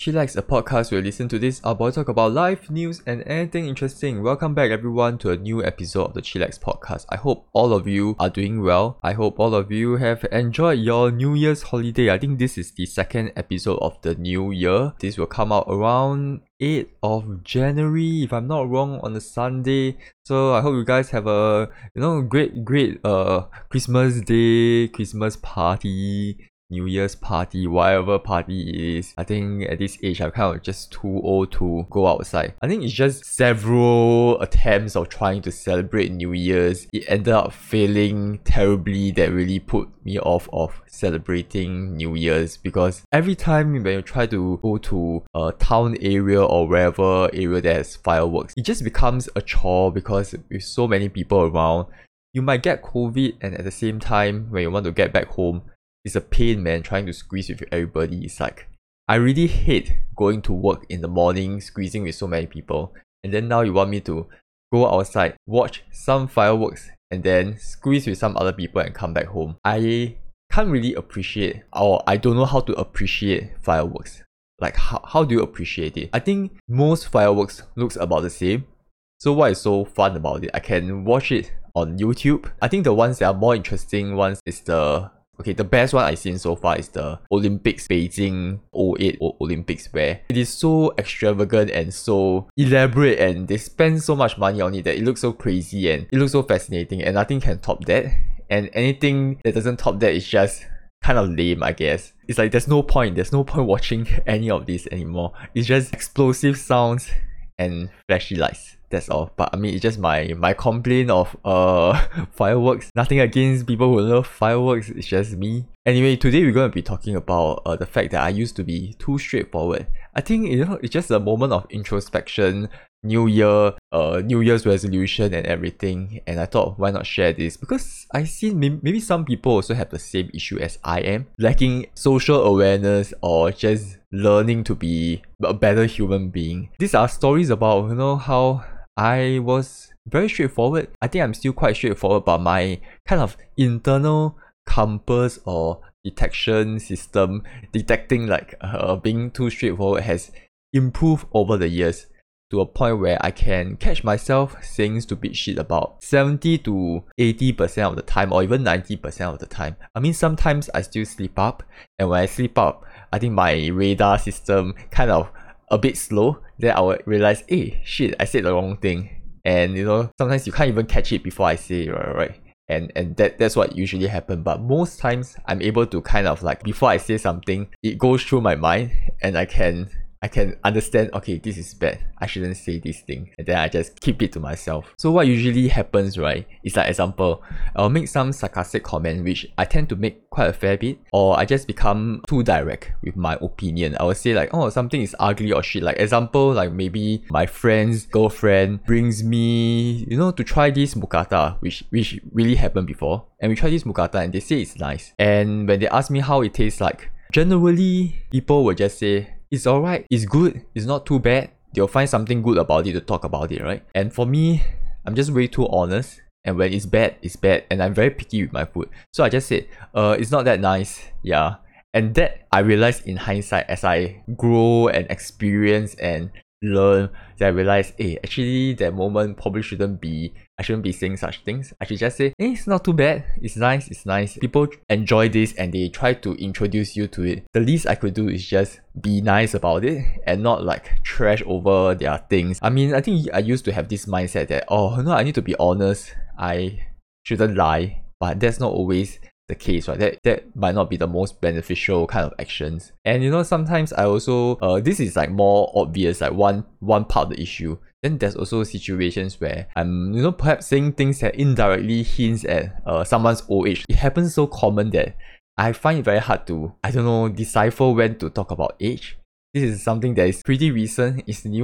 Chillax, a podcast where you listen to this, our boy talk about life, news, and anything interesting. Welcome back everyone to a new episode of the Chillax podcast. I hope all of you are doing well. I hope all of you have enjoyed your New Year's holiday. I think this is the second episode of the new year. This will come out around 8th of January, if I'm not wrong, on a Sunday. So I hope you guys have a great Christmas day, Christmas party, New Year's party, whatever party it is. I think at this age I'm kind of just too old to go outside. I think it's just several attempts of trying to celebrate New Year's. It ended up failing terribly. That really put me off of celebrating New Year's, because every time when you try to go to a town area or wherever area that has fireworks, it just becomes a chore, because with so many people around, you might get COVID, and at the same time when you want to get back home, it's a pain, man, trying to squeeze with everybody. It's like, I really hate going to work in the morning, squeezing with so many people, and then now you want me to go outside, watch some fireworks, and then squeeze with some other people and come back home. I can't really appreciate, or I don't know how to appreciate fireworks. Like, how do you appreciate it? I think most fireworks looks about the same. So what is so fun about it? I can watch it on YouTube. I think the ones that are more interesting ones is the best one I've seen so far is the Olympics, Beijing 08 Olympics, where it is so extravagant and so elaborate, and they spend so much money on it that it looks so crazy and it looks so fascinating, and nothing can top that. And anything that doesn't top that is just kind of lame, I guess. It's like there's no point watching any of this anymore. It's just explosive sounds and flashy lights. That's all. But I mean, it's just my complaint of fireworks. Nothing against people who love fireworks, it's just me. Anyway, today we're going to be talking about the fact that I used to be too straightforward. I think it's just a moment of introspection, New Year, New Year's resolution and everything, and I thought, why not share this? Because I see maybe some people also have the same issue as I am, lacking social awareness or just learning to be a better human being. These are stories about how I was very straightforward. I think I'm still quite straightforward, but my kind of internal compass or detection system detecting being too straightforward has improved over the years, to a point where I can catch myself saying stupid shit about 70 to 80% of the time, or even 90% of the time. I mean, sometimes I still sleep up, and when I sleep up, I think my radar system kind of a bit slow. Then I would realize, hey, shit, I said the wrong thing. And sometimes you can't even catch it before I say it, right? And that's what usually happens. But most times I'm able to kind of before I say something, it goes through my mind, and I can understand, okay, this is bad, I shouldn't say this thing, and then I just keep it to myself. So what usually happens, right, is example, I'll make some sarcastic comment, which I tend to make quite a fair bit, or I just become too direct with my opinion. I will say oh, something is ugly or shit. Example, maybe my friend's girlfriend brings me, to try this mookata, which really happened before, and we try this mookata and they say it's nice, and when they ask me how it tastes like, generally people will just say, it's alright, it's good, it's not too bad. They'll find something good about it to talk about it, right? And for me, I'm just way too honest, and when it's bad, and I'm very picky with my food. So I just said, it's not that nice, yeah. And that I realized in hindsight, as I grow and experience and learn, that I realized, hey, actually that moment probably I shouldn't be saying such things. I should just say, hey, it's not too bad, it's nice. People enjoy this and they try to introduce you to it. The least I could do is just be nice about it and not trash over their things. I mean, I think I used to have this mindset that, oh no, I need to be honest, I shouldn't lie, but that's not always the case, right? That might not be the most beneficial kind of actions. And sometimes I also this is more obvious, one part of the issue. Then there's also situations where I'm perhaps saying things that indirectly hints at someone's old age. It happens so common that I find it very hard to decipher when to talk about age. This is something that is pretty recent, it's new.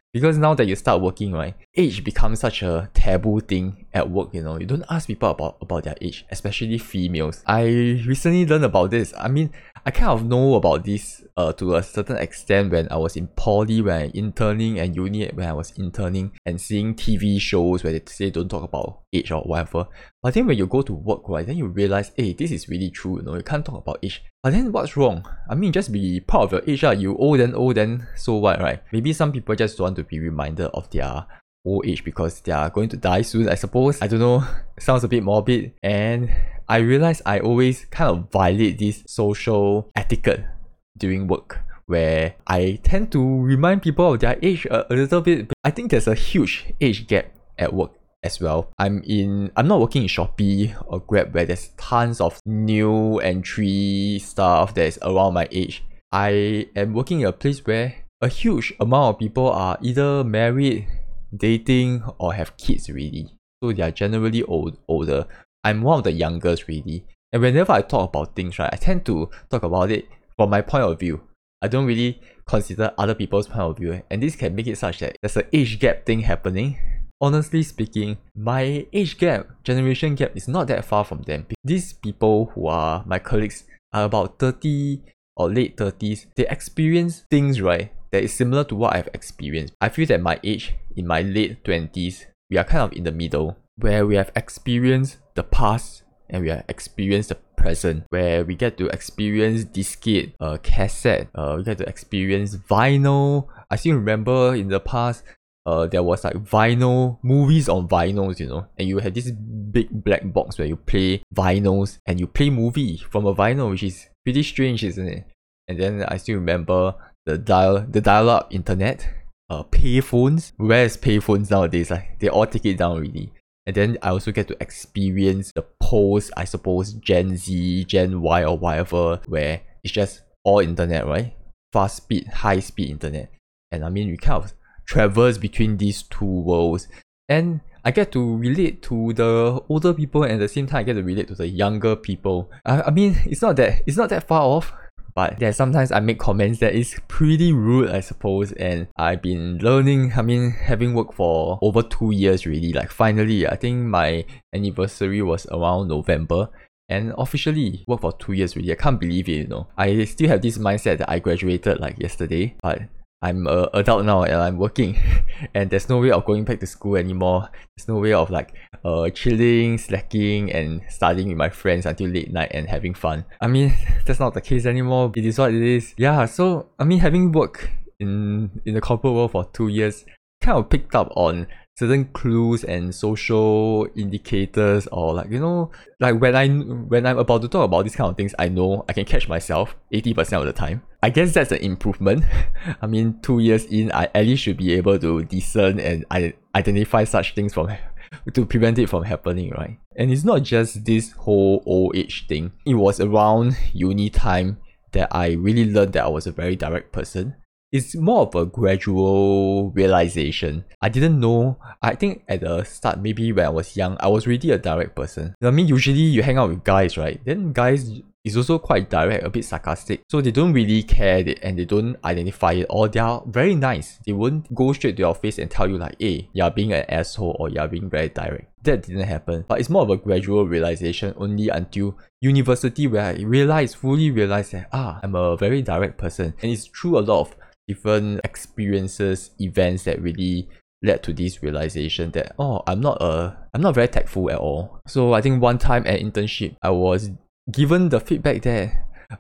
Because now that you start working, right, age becomes such a taboo thing at work, you know. You don't ask people about their age, especially females. I recently learned about this. I mean, I kind of know about this to a certain extent when I was in poly, when I interning, and uni when I was interning, and seeing TV shows where they say don't talk about age or whatever. But then when you go to work, right, then you realize, hey, this is really true, you know, you can't talk about age. But then what's wrong? I mean, just be proud of your age, you old then, so what, right? Maybe some people just want to be reminded of their old age because they are going to die soon, I suppose. I don't know, sounds a bit morbid. And I realize I always kind of violate this social etiquette during work, where I tend to remind people of their age a little bit. I think there's a huge age gap at work as well. I'm not working in Shopee or Grab where there's tons of new entry stuff that is around my age. I am working in a place where a huge amount of people are either married, dating, or have kids already. So they are generally older. I'm one of the youngest really. And whenever I talk about things, right, I tend to talk about it from my point of view. I don't really consider other people's point of view. And this can make it such that there's an age gap thing happening. Honestly speaking, my age gap, generation gap is not that far from them. These people who are my colleagues are about 30 or late 30s. They experience things, right, that is similar to what I've experienced. I feel that my age, in my late 20s, we are kind of in the middle, where we have experienced the past and we have experienced the present, where we get to experience discette, cassette, we get to experience vinyl. I still remember in the past, there was like vinyl, movies on vinyls, you know, and you had this big black box where you play vinyls and you play movie from a vinyl, which is pretty strange, isn't it? And then I still remember the dial-up internet, payphones. Where's payphones nowadays? Like, they all take it down already. And then I also get to experience the post, I suppose, Gen Z, Gen Y or whatever, where it's just all internet, right? Fast speed, high speed internet. And I mean, we kind of traverse between these two worlds. And I get to relate to the older people and at the same time I get to relate to the younger people. I mean, it's not that far off. But there's sometimes I make comments that is pretty rude, I suppose, and I've been learning, I mean, having worked for over 2 years really, like finally, I think my anniversary was around November, and officially worked for 2 years really. I can't believe it, you know. I still have this mindset that I graduated like yesterday, but I'm an adult now and I'm working and there's no way of going back to school anymore. There's no way of like chilling, slacking and studying with my friends until late night and having fun. I mean, that's not the case anymore. It is what it is. Yeah, so I mean, having worked in the corporate world for 2 years, kind of picked up on certain clues and social indicators, or like, you know, like when I'm about to talk about these kind of things, I know I can catch myself 80% of the time. I guess that's an improvement. I mean, 2 years in, I at least should be able to discern and identify such things to prevent it from happening, right? And it's not just this whole old age thing. It was around uni time that I really learned that I was a very direct person. It's more of a gradual realization. I didn't know. I think at the start, maybe when I was young, I was really a direct person. I mean, usually you hang out with guys, right? Then guys is also quite direct, a bit sarcastic. So they don't really care and they don't identify it, or they are very nice. They won't go straight to your face and tell you like, hey, you're being an asshole or you're being very direct. That didn't happen. But it's more of a gradual realization only until university, where I fully realized that, I'm a very direct person. And it's through a lot of different experiences, events that really led to this realization that, I'm not very tactful at all. So I think one time at internship, I was given the feedback that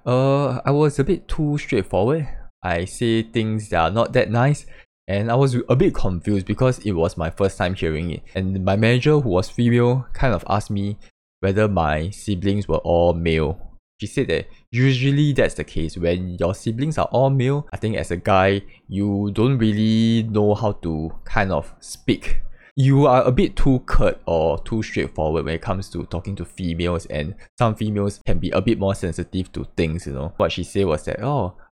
I was a bit too straightforward. I say things that are not that nice, and I was a bit confused because it was my first time hearing it. And my manager, who was female, kind of asked me whether my siblings were all male. She said that usually that's the case. When your siblings are all male, I think as a guy, you don't really know how to kind of speak. You are a bit too curt or too straightforward when it comes to talking to females, and some females can be a bit more sensitive to things, you know. What she said was that,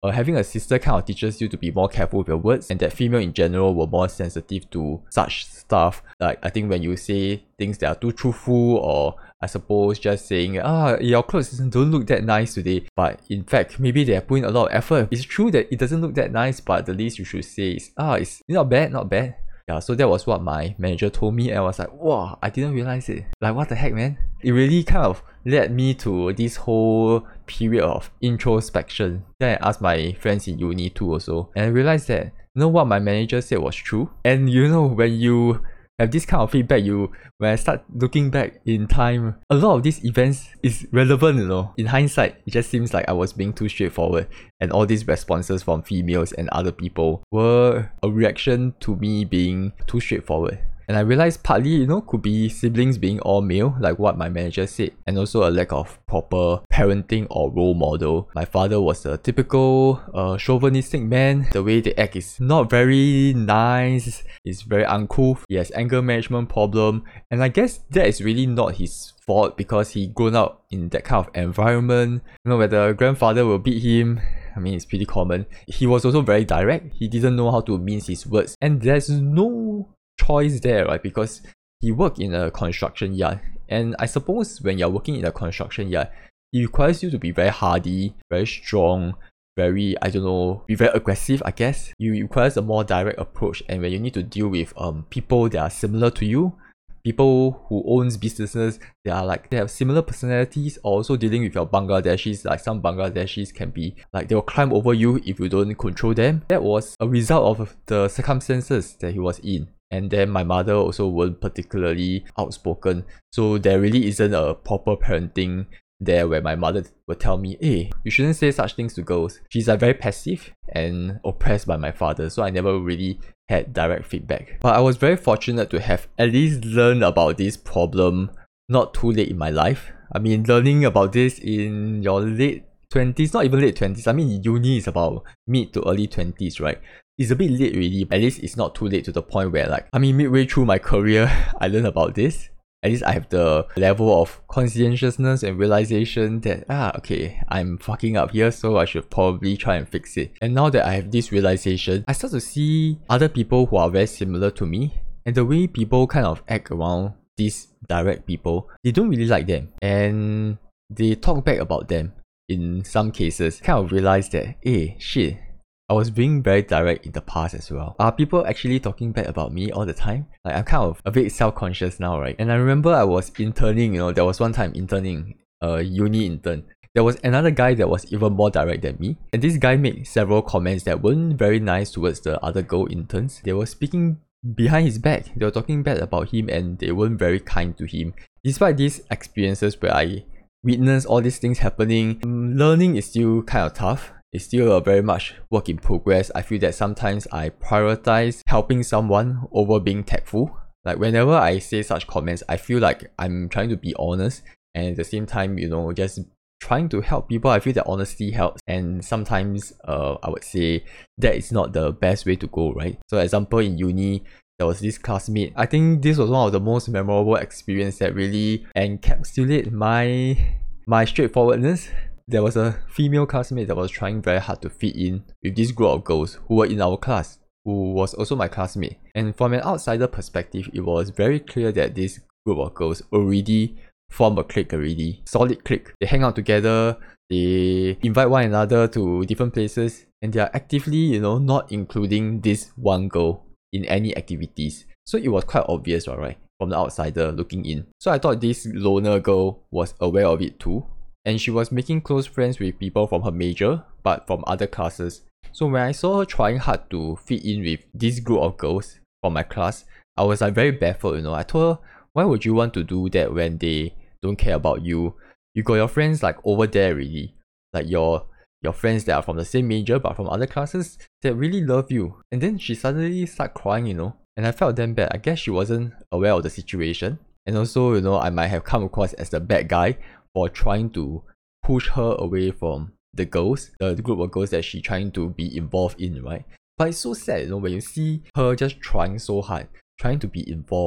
having a sister kind of teaches you to be more careful with your words, and that female in general were more sensitive to such stuff. Like, I think when you say things that are too truthful, or I suppose just saying, your clothes don't look that nice today, but in fact, maybe they are putting a lot of effort. It's true that it doesn't look that nice, but the least you should say is, it's not bad, not bad. Yeah, so that was what my manager told me, and I was like, wow, I didn't realize it. Like, what the heck, man? It really kind of led me to this whole period of introspection. Then I asked my friends in uni too also, and I realized that, what my manager said was true. And when you have this kind of feedback, when I start looking back in time, a lot of these events is relevant, In hindsight, it just seems like I was being too straightforward, and all these responses from females and other people were a reaction to me being too straightforward. And I realized partly, could be siblings being all male, like what my manager said, and also a lack of proper parenting or role model. My father was a typical chauvinistic man. The way they act is not very nice, it's very uncouth, he has anger management problem, and I guess that is really not his fault because he grown up in that kind of environment. Whether grandfather will beat him, I mean, it's pretty common. He was also very direct, he didn't know how to mince his words, and there's no choice there, right? Because he worked in a construction yard, and I suppose when you're working in a construction yard, it requires you to be very hardy, very strong, very, be very aggressive, I guess. It requires a more direct approach, and when you need to deal with people that are similar to you, people who owns businesses, they have similar personalities, or also dealing with your Bangladeshis. Like, some Bangladeshis can be like, they will climb over you if you don't control them. That was a result of the circumstances that he was in. And then my mother also weren't particularly outspoken, so there really isn't a proper parenting there where my mother would tell me, hey, you shouldn't say such things to girls. She's very passive and oppressed by my father, so I never really had direct feedback. But I was very fortunate to have at least learned about this problem not too late in my life. I mean, learning about this in your late 20s, not even late 20s, I mean, uni is about mid to early 20s, right? It's a bit late really, but at least it's not too late to the point where midway through my career, I learned about this. At least I have the level of conscientiousness and realization that, okay, I'm fucking up here, so I should probably try and fix it. And now that I have this realization, I start to see other people who are very similar to me, and the way people kind of act around these direct people, they don't really like them, and they talk back about them. In some cases, kind of realize that, hey, shit, I was being very direct in the past as well. Are people actually talking bad about me all the time? Like, I'm kind of a bit self-conscious now, right? And I remember I was interning, there was one time interning, a uni intern. There was another guy that was even more direct than me. And this guy made several comments that weren't very nice towards the other girl interns. They were speaking behind his back. They were talking bad about him, and they weren't very kind to him. Despite these experiences where I witnessed all these things happening, learning is still kind of tough. It's still a very much work in progress. I feel that sometimes I prioritize helping someone over being tactful. Like, whenever I say such comments, I feel like I'm trying to be honest, and at the same time, just trying to help people. I feel that honesty helps, and sometimes I would say that is not the best way to go, right? So, example, in uni, there was this classmate. I think this was one of the most memorable experience that really encapsulate my straightforwardness. There was a female classmate that was trying very hard to fit in with this group of girls who were in our class, who was also my classmate. And from an outsider perspective, it was very clear that this group of girls already form a clique already. Solid clique. They hang out together, they invite one another to different places, and they are actively, not including this one girl in any activities. So it was quite obvious, right, from the outsider looking in. So I thought this loner girl was aware of it too. And she was making close friends with people from her major, but from other classes. So when I saw her trying hard to fit in with this group of girls from my class, I was very baffled, I told her, why would you want to do that when they don't care about you? You got your friends over there already. Like your friends that are from the same major but from other classes that really love you. And then she suddenly started crying, And I felt damn bad. I guess she wasn't aware of the situation. And also, I might have come across as the bad guy for trying to push her away from the girls, the group of girls that she's trying to be involved in, right? But it's so sad, when you see her just trying so hard, trying to be involved,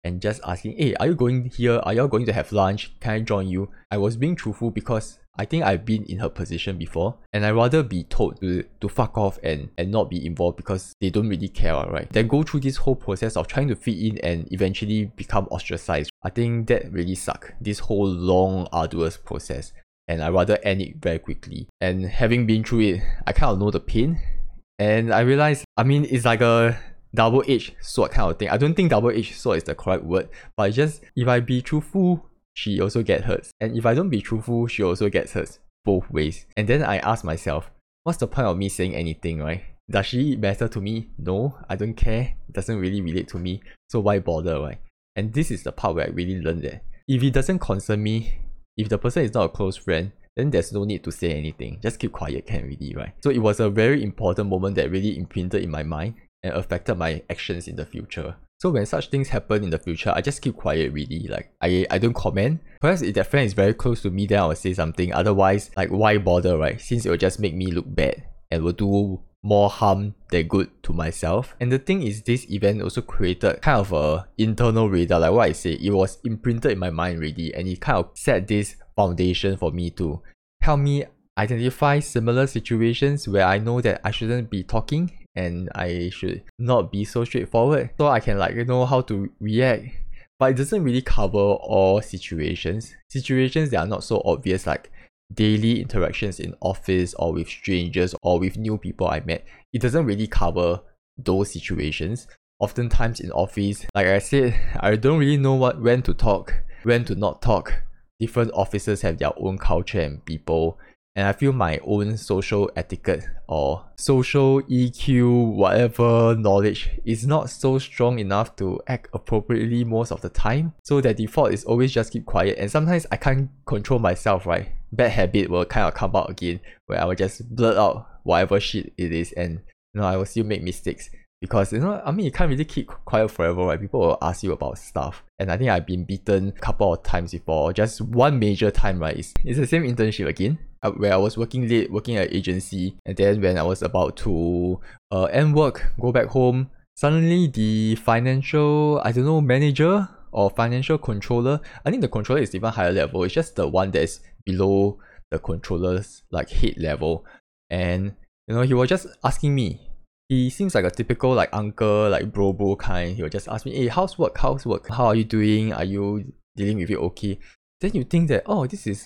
and just asking, hey, are you going here? Are y'all going to have lunch? Can I join you? I was being truthful because I think I've been in her position before, and I'd rather be told to fuck off and not be involved because they don't really care, right? Then go through this whole process of trying to fit in and eventually become ostracized. I think that really sucked, this whole long, arduous process. And I'd rather end it very quickly. And having been through it, I kind of know the pain. And I realized, I mean, it's like a double-edged sword kind of thing. I don't think double-edged sword is the correct word, but it's just, if I be truthful, she also gets hurt. And if I don't be truthful, she also gets hurt. Both ways. And then I ask myself, what's the point of me saying anything, right? Does she matter to me? No, I don't care. It doesn't really relate to me. So why bother, right? And this is the part where I really learned that if it doesn't concern me, if the person is not a close friend, then there's no need to say anything. Just keep quiet can already, right? So it was a very important moment that really imprinted in my mind and affected my actions in the future. So when such things happen in the future, I just keep quiet really. Like, I don't comment. Perhaps if that friend is very close to me, then I will say something. Otherwise, like, why bother, right? Since it will just make me look bad and will do more harm than good to myself. And the thing is, this event also created kind of a internal radar. Like what I say, it was imprinted in my mind already, and it kind of set this foundation for me to help me identify similar situations where I know that I shouldn't be talking and I should not be so straightforward, so I can know how to react. But it doesn't really cover all situations that are not so obvious, like daily interactions in office or with strangers or with new people I met. It doesn't really cover those situations. Oftentimes in office, like I said, I don't really know when to talk, when to not talk. Different offices have their own culture and people, and I feel my own social etiquette or social EQ, whatever knowledge, is not so strong enough to act appropriately most of the time. So the default is always just keep quiet, and sometimes I can't control myself, right? Bad habit will kind of come out again, where I will just blurt out whatever shit it is, and I will still make mistakes. Because, I mean, you can't really keep quiet forever, right? People will ask you about stuff. And I think I've been beaten a couple of times before. Just one major time, right? It's the same internship again, where I was working late, working at an agency. And then when I was about to end work, go back home, suddenly the financial, manager or financial controller, I think the controller is even higher level. It's just the one that's below the controller's head level. And, he was just asking me. He seems like a typical uncle, bro kind. He'll just ask me, hey, how's work? How are you doing? Are you dealing with it okay? Then you think that, oh, this is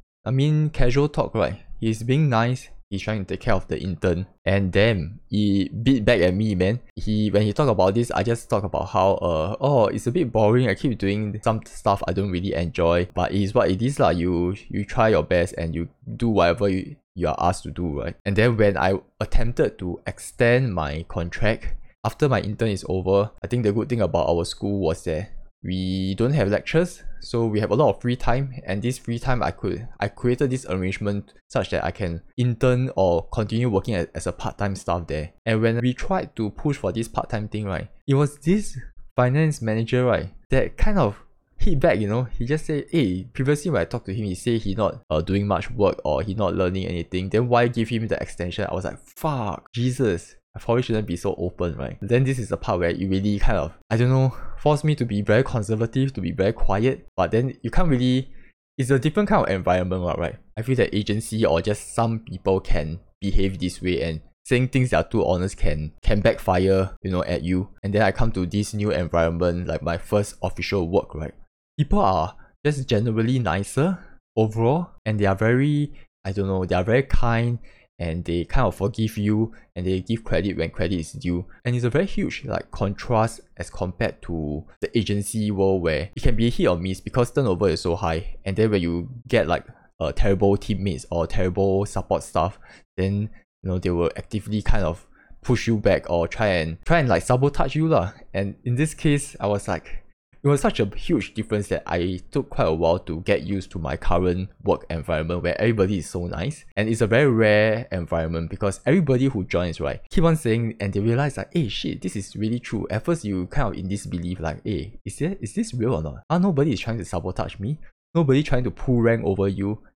casual talk, right? He's being nice. He's trying to take care of the intern. And then he beat back at me, man. When he talk about this, I just talk about how it's a bit boring. I keep doing some stuff I don't really enjoy, but it is what it is lah. You try your best and you do whatever you are asked to do, right? And then when I attempted to extend my contract after my intern is over, I think the good thing about our school was that we don't have lectures, so we have a lot of free time. And this free time, I created this arrangement such that I can intern or continue working as a part-time staff there. And when we tried to push for this part-time thing, right, it was this finance manager, right, that kind of hit back. He just said, hey, previously when I talked to him, he said he not doing much work or he not learning anything, then why give him the extension? I was like, fuck, Jesus, I probably shouldn't be so open, right? Then this is the part where it really kind of, forced me to be very conservative, to be very quiet. But then you can't really, it's a different kind of environment, right? I feel that agency or just some people can behave this way, and saying things that are too honest can backfire, at you. And then I come to this new environment, like my first official work, right? People are just generally nicer overall, and they are very, they are very kind, and they kind of forgive you, and they give credit when credit is due. And it's a very huge contrast as compared to the agency world, where it can be a hit or miss because turnover is so high. And then when you get terrible teammates or terrible support staff, then they will actively kind of push you back or try and sabotage you lah. And in this case, I was it was such a huge difference that I took quite a while to get used to my current work environment, where everybody is so nice. And it's a very rare environment because everybody who joins, right, keep on saying, and they realize hey, shit, this is really true. At first you kind of in this belief hey, is this real or not? Nobody is trying to sabotage me. Nobody trying to pull rank over you.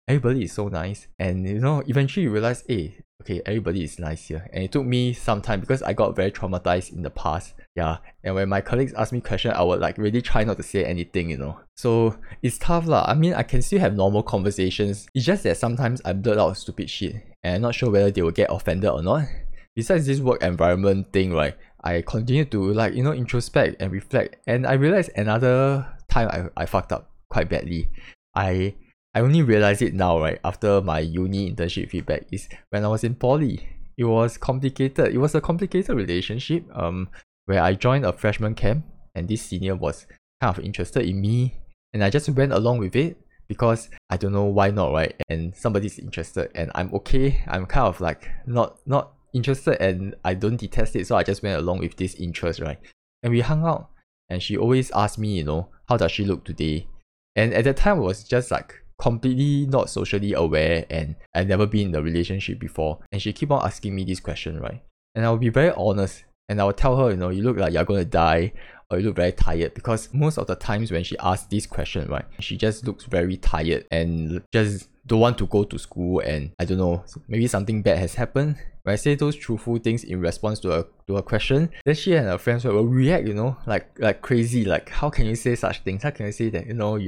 everybody is so nice. And eventually you realize, hey, okay, everybody is nice here. And it took me some time because I got very traumatized in the past. Yeah. And when my colleagues ask me questions, I would like really try not to say anything. So it's tough lah. I mean, I can still have normal conversations. It's just that sometimes I blurt out stupid shit and I'm not sure whether they will get offended or not. Besides this work environment thing, right, I continue to introspect and reflect. And I realized another time I fucked up quite badly. I only realized it now, right, after my uni internship feedback, is when I was in poly. It was complicated. It was a complicated relationship where I joined a freshman camp and this senior was kind of interested in me and I just went along with it because I don't know why not, right? And somebody's interested and I'm okay. I'm kind of like not interested and I don't detest it, so I just went along with this interest, right? And we hung out and she always asked me, how does she look today? And at that time I was just like completely not socially aware and I'd never been in a relationship before. And she keep on asking me this question, right? And I'll be very honest and I'll tell her, you look like you're gonna die or you look very tired, because most of the times when she asks this question, right, she just looks very tired and just don't want to go to school, and I don't know, maybe something bad has happened. When I say those truthful things in response to a question, then she and her friends will react, like crazy. Like, how can you say such things? How can you say that,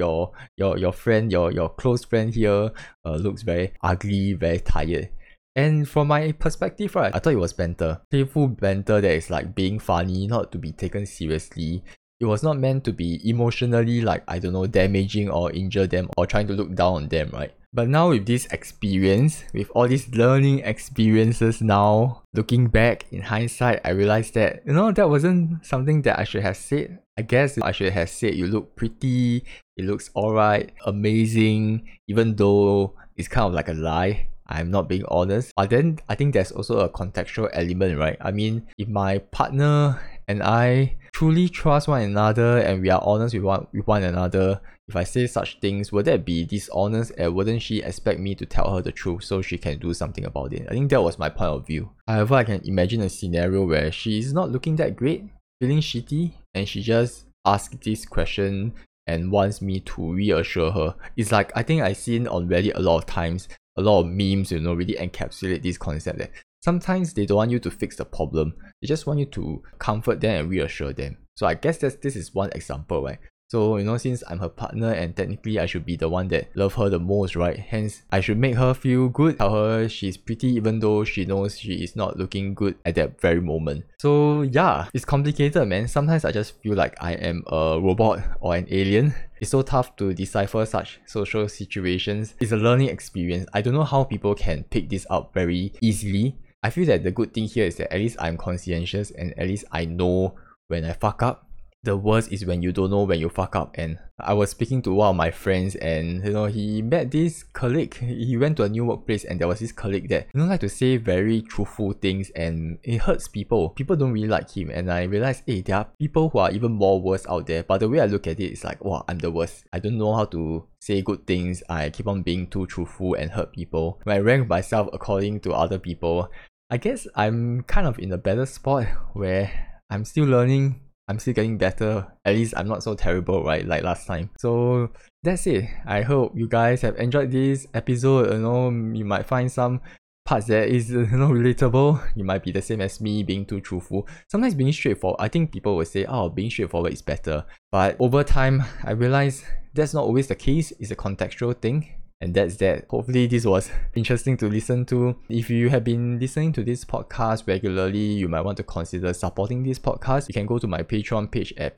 your friend, your close friend here looks very ugly, very tired? And from my perspective, right, I thought it was banter. Playful banter that is like being funny, not to be taken seriously. It was not meant to be emotionally like, I don't know, damaging or injure them or trying to look down on them, right? But now with this experience, with all these learning experiences now, looking back in hindsight, I realized that, that wasn't something that I should have said. I guess I should have said, you look pretty, it looks alright, amazing, even though it's kind of like a lie. I'm not being honest. But then I think there's also a contextual element, right? I mean, if my partner and I truly trust one another and we are honest with one another, if I say such things, would that be dishonest, and wouldn't she expect me to tell her the truth so she can do something about it? I think that was my point of view. However, I can imagine a scenario where she's not looking that great, feeling shitty, and she just asks this question and wants me to reassure her. It's like, I think I've seen on Reddit a lot of times, a lot of memes, really encapsulate this concept that sometimes they don't want you to fix the problem. They just want you to comfort them and reassure them. So I guess this is one example, right? So, since I'm her partner and technically I should be the one that love her the most, right? Hence, I should make her feel good, tell her she's pretty even though she knows she is not looking good at that very moment. So yeah, it's complicated, man. Sometimes I just feel like I am a robot or an alien. It's so tough to decipher such social situations. It's a learning experience. I don't know how people can pick this up very easily. I feel that the good thing here is that at least I'm conscientious and at least I know when I fuck up. The worst is when you don't know when you fuck up. And I was speaking to one of my friends and he met this colleague. He went to a new workplace and there was this colleague that like to say very truthful things and it hurts people. People don't really like him, and I realized, hey, there are people who are even more worse out there. But the way I look at it is like, wow, I'm the worst. I don't know how to say good things. I keep on being too truthful and hurt people. When I rank myself according to other people, I guess I'm kind of in a better spot where I'm still learning. I'm still getting better. At least I'm not so terrible, right, like last time. So that's it. I hope you guys have enjoyed this episode. You might find some parts that is relatable. You might be the same as me, being too truthful. Sometimes being straightforward, I think people will say, oh, being straightforward is better. But over time, I realized that's not always the case. It's a contextual thing. And that's that. Hopefully this was interesting to listen to. If you have been listening to this podcast regularly, you might want to consider supporting this podcast. You can go to my Patreon page at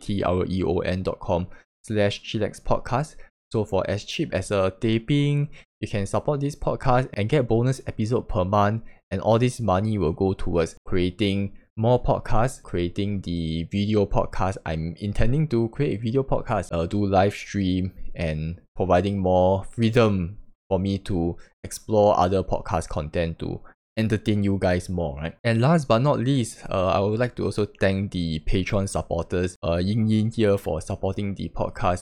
patreon.com/chillaxpodcast. So for as cheap as a taping, you can support this podcast and get bonus episode per month. And all this money will go towards creating more podcasts, creating the video podcast. I'm intending to create a video podcast, do live stream, and providing more freedom for me to explore other podcast content to entertain you guys more, right? And last but not least, I would like to also thank the Patreon supporters, Yin Yin here for supporting the podcast.